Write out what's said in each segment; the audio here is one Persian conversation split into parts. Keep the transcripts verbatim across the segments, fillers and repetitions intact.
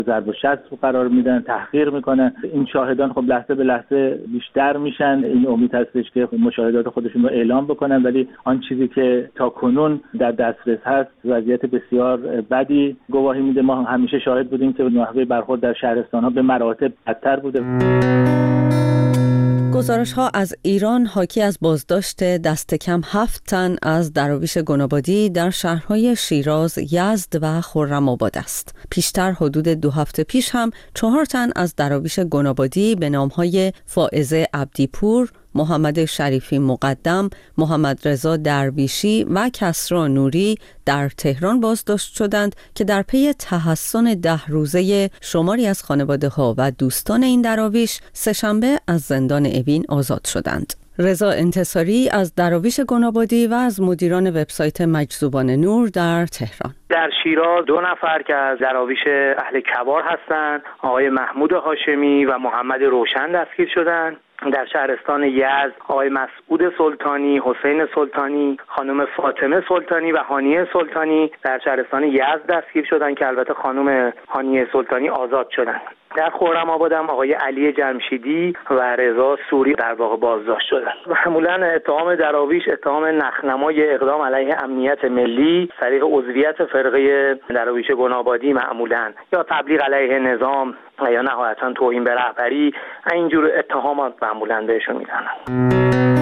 ضرب و شتم قرار میدن، تحقیر میکنن. این شاهدان خب لحظه به لحظه بیشتر میشن. این امید هستش که مشاهدات خودشون رو اعلام بکنن، ولی آن چیزی که تا کنون در دسترس هست وضعیت بسیار بدی گواهی میده. ما همیشه شاهد بودیم که نحوه برخورد در شهرستان‌ها به مراتب بدتر بوده. گزارش‌ها از ایران حاکی از بازداشت دست کم هفت تن از دراویش گنابادی در شهرهای شیراز، یزد و خرم‌آباد است. پیشتر حدود دو هفته پیش هم چهار تن از دراویش گنابادی به نام‌های فائزه عبدیپور، محمد شریفی مقدم، محمد رضا درویشی و کسری نوری در تهران بازداشت شدند که در پی تحصن ده روزه شماری از خانواده‌ها و دوستان این دراویش سه‌شنبه از زندان اوین آزاد شدند. رضا انتصاری از دراویش گنابادی و از مدیران وبسایت مجذوبان نور در تهران: در شیراز دو نفر که از دراویش اهل کوار هستند، آقای محمود هاشمی و محمد روشن دستگیر شدند. در شهرستان یزد آقای مسعود سلطانی، حسین سلطانی، خانم فاطمه سلطانی و هانیه سلطانی در شهرستان یزد دستگیر شدند که البته خانم هانیه سلطانی آزاد شدند. در خرم‌آباد هم آقای علی جمشیدی و رضا سوری در واقع بازداشت شدند. معمولا اتهام دراویش اتهام نخنمای اقدام علیه امنیت ملی، طریق عضویت فرقه دراویش گنابادی معمولا، یا تبلیغ علیه نظام و یا نهایتا توهین به رهبری، اینجور اتهامات معمولا بهشون میزنن.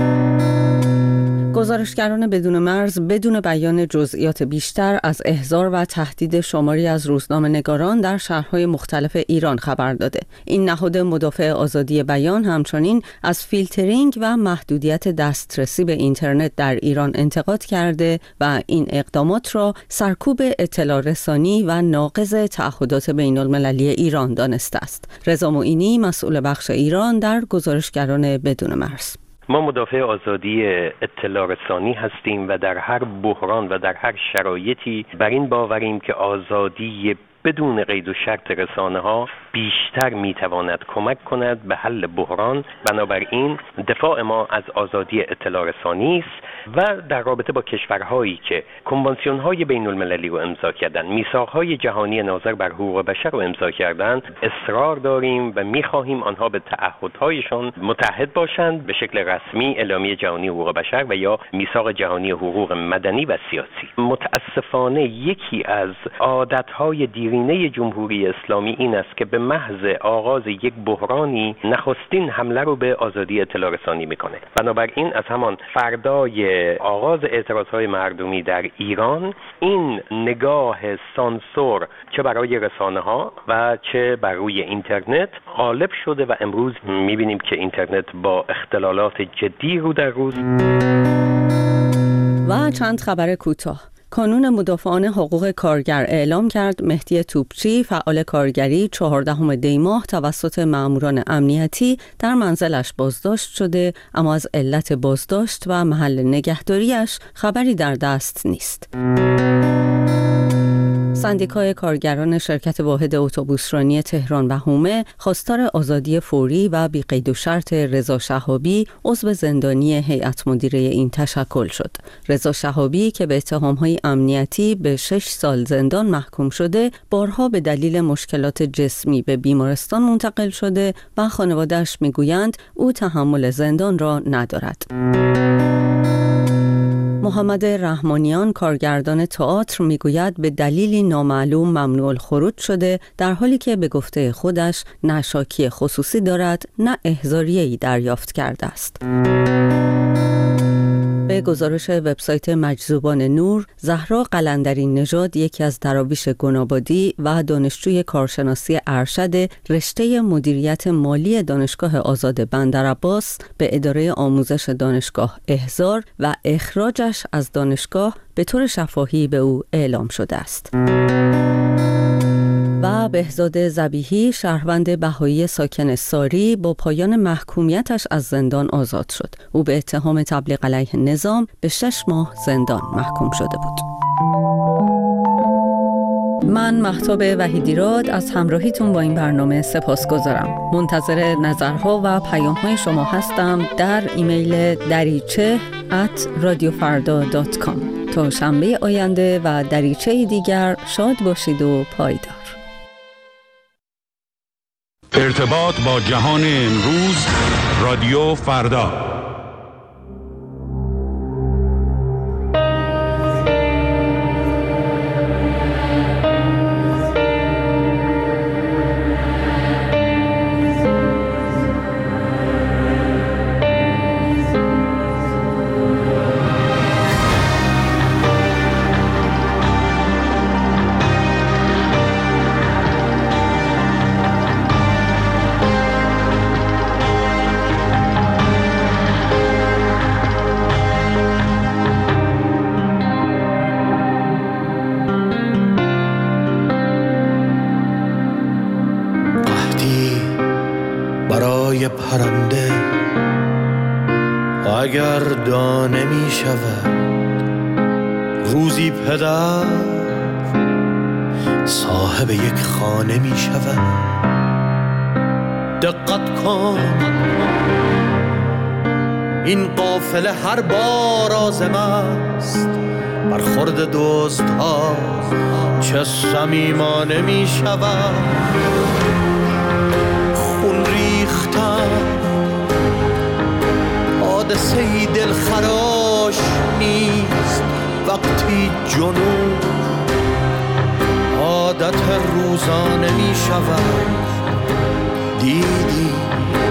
گزارشگران بدون مرز بدون بیان جزئیات بیشتر از احضار و تهدید شماری از روزنامه‌نگاران در شهرهای مختلف ایران خبر داده. این نهاد مدافع آزادی بیان همچنین از فیلترینگ و محدودیت دسترسی به اینترنت در ایران انتقاد کرده و این اقدامات را سرکوب اطلاع رسانی و ناقض تعهدات بین‌المللی ایران دانسته است. رضا معینی، مسئول بخش ایران در گزارشگران بدون مرز: ما مدافع آزادی اطلاع رسانی هستیم و در هر بحران و در هر شرایطی بر این باوریم که آزادی بدون قید و شرط رسانه ها بیشتر میتواند کمک کند به حل بحران. بنابراین دفاع ما از آزادی اطلاع رسانی است و در رابطه با کشورهایی که کنوانسیون های بین المللی رو امضا کردن، میثاق های جهانی ناظر بر حقوق بشر رو امضا کردن، اصرار داریم و میخواهیم آنها به تعهدهایشان متحد باشند به شکل رسمی اعلامیه جهانی حقوق بشر و یا میثاق جهانی حقوق مدنی و سیاسی. متاسفانه یکی از عادتهای دیرینه جمهوری اسلامی این است که به محض آغاز یک بحرانی نخستین حمله رو به آزادی اطلاع رسانی میکنه. بنابراین از همان فردای آغاز اعتراضهای مردمی در ایران این نگاه سانسور چه برای رسانه ها و چه بر روی اینترنت غالب شده و امروز میبینیم که اینترنت با اختلالات جدی رو در روز. و چند خبر کوتاه. کانون مدافعان حقوق کارگر اعلام کرد مهدی توپچی، فعال کارگری، چهاردهم دی ماه توسط ماموران امنیتی در منزلش بازداشت شده، اما از علت بازداشت و محل نگهداریش خبری در دست نیست. سندیکای کارگران شرکت واحد اتوبوسرانی تهران و حومه خواستار آزادی فوری و بی قید و شرط رضا شهابی، عضو زندانی هیئت مدیره این تشکل شد. رضا شهابی که به اتهام‌های امنیتی به شش سال زندان محکوم شده، بارها به دلیل مشکلات جسمی به بیمارستان منتقل شده و خانواده‌اش میگویند او تحمل زندان را ندارد. محمد رحمانیان، کارگردان تئاتر، میگوید به دلیلی نامعلوم ممنوع الخروج شده، در حالی که به گفته خودش نه شاکی خصوصی دارد نه احضاریه‌ای دریافت کرده است. به گزارش وبسایت مجذوبان نور، زهرا قلندری نژاد، یکی از دراویش گنابادی و دانشجوی کارشناسی ارشد رشته مدیریت مالی دانشگاه آزاد بندرعباس، به اداره آموزش دانشگاه احضار و اخراجش از دانشگاه به طور شفاهی به او اعلام شده است. و بهزاد ذبیحی، شهروند بهایی ساکن ساری، با پایان محکومیتش از زندان آزاد شد. او به اتهام تبلیغ علیه نظام به شش ماه زندان محکوم شده بود. من مهتاب وحیدیراد از همراهیتون با این برنامه سپاسگزارم. منتظر نظرها و پیام‌های شما هستم در ایمیل دریچه ات رادیو فردا دات کام. تا شنبه آینده و دریچه دیگر شاد باشید و پایدار. ارتباط با جهان امروز، رادیو فردا. پرنده اگر دانه می شود، روزی پدر صاحب یک خانه می شود. دقت کن این قافله هر بار آزم است، برخورد دوست ها چه صمیمانه می شود. خون ریختن حادثه‌ای دلخراش نیست، وقتی جنون عادت روزانه می شود. دیدی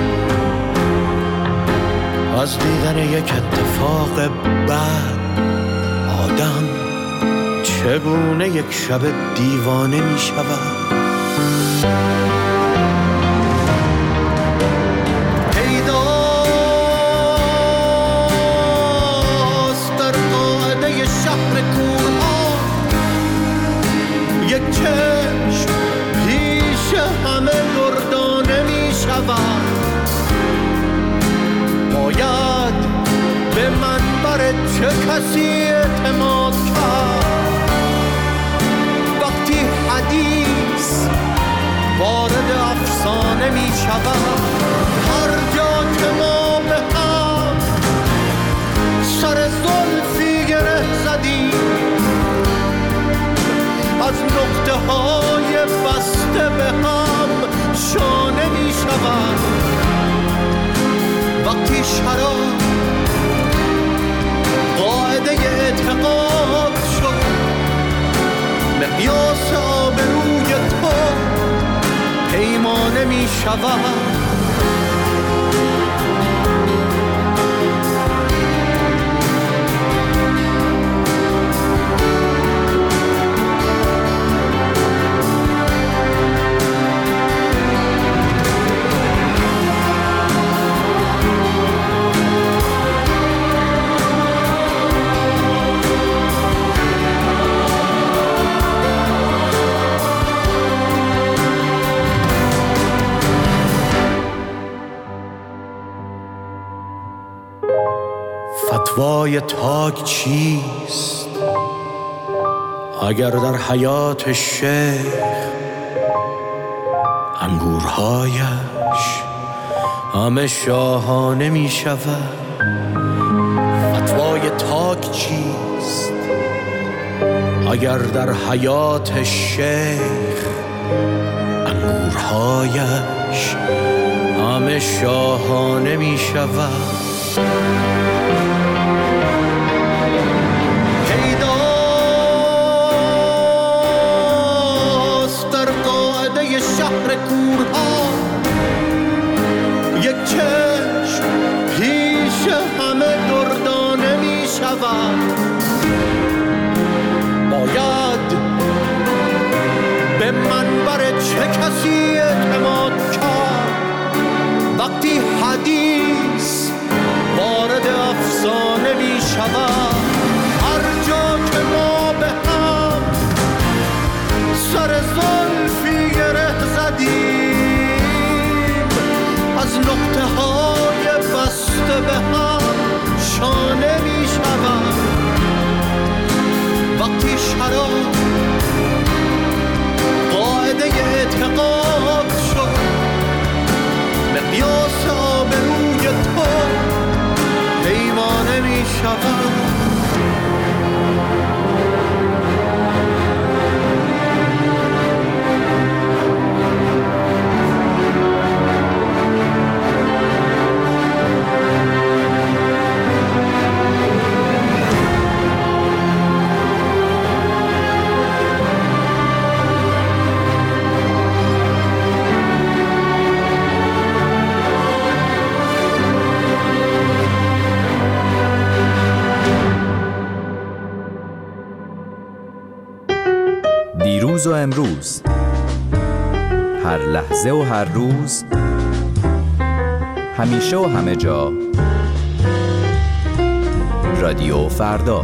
از دیدن یک اتفاق بد آدم چگونه یک شب دیوانه می شود. پیداست در قاعده شهر کوها یک چشم پیش همه دردانه می شود. باید به منبر چه کسی اعتماد کرد وقتی حدیث وارد افسانه می شود. هر جا که ما به هم سر زلفی گره زدیم، از نقطه های بسته به هم شانه می شود. وقتی شراب قاعده اعتقاد شد، مقیاس آبروی تو پیمانه می شود. فتوای تاک چیست اگر در حیات شیخ انگورهایش همه شاهانه می شود؟ فتوای تاک چیست اگر در حیات شیخ انگورهایش همه شاهانه می شود؟ شهر کورها یک چشم پیش همه دردانه می شود. باید به منبر چه کسی اعتماد کرد وقتی حدیث وارد افسانه می شود. هر جا که ما به هم سر زلفی گره زدیم، از نقطه های بسته به هم شانه می شود. وقتی شراب قاعده و امروز، هر لحظه و هر روز، همیشه و همه جا، رادیو فردا.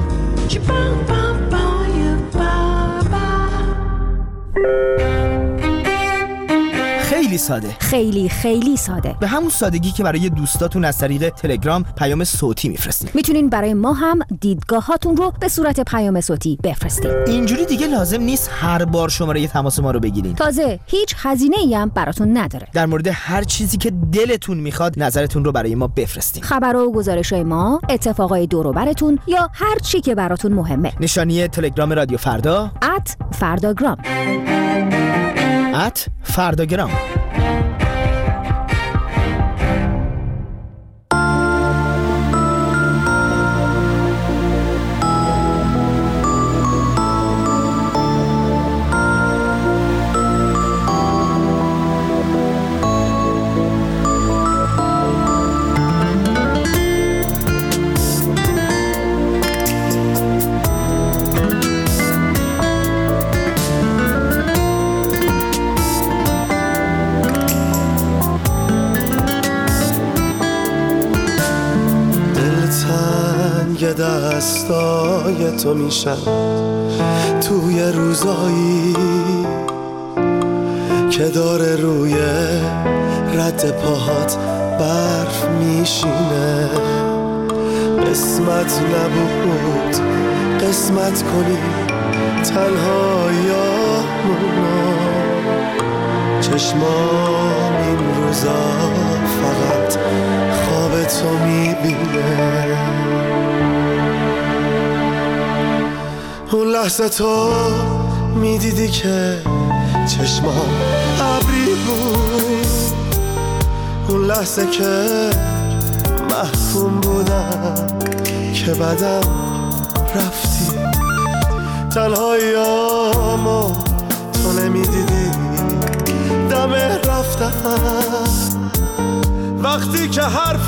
خیلی ساده، خیلی خیلی ساده، به همون سادگی که برای دوستاتون از طریق تلگرام پیام صوتی میفرستین. میتونین برای ما هم دیدگاهاتون رو به صورت پیام صوتی بفرستین. اینجوری دیگه لازم نیست هر بار شماره تماس ما رو بگیرین. تازه هیچ هزینه‌ای هم براتون نداره. در مورد هر چیزی که دلتون میخواد نظرتون رو برای ما بفرستین. خبرها و گزارش‌های ما، اتفاقای دور و براتون یا هر چی که براتون مهمه. نشانی تلگرام رادیو فردا ات فرداگرام ات فرداگرام. دستای تو میشم توی روزایی که داره روی رد پاهات برف میشینه. قسمت نبود قسمت کنی تنهاییامونو، چشمام این روزا فقط خواب تو میبینه. اون لحظه تو میدیدی که چشمام ابری بود، اون لحظه که محکوم بودم که بعدم رفتی. تنهاییامو تو نمیدیدی دم رفتم، وقتی که حرف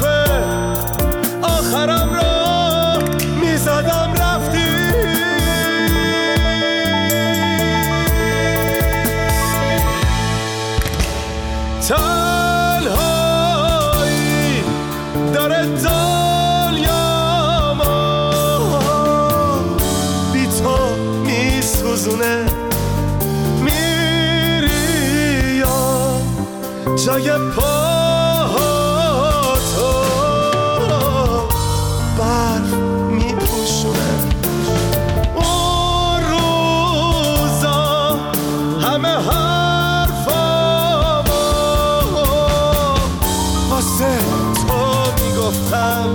آخرم رو میزدم رفتی. تنهایی داره دنیامو بی تو میسوزونه. میری یا جای پاهاتو برف میپوشونه. اون روزا همه گفتم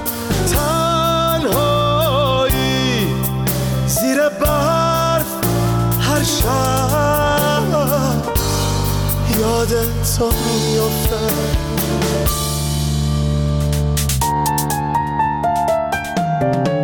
تنهایی زیر برف هر شب یاد تو میافتم.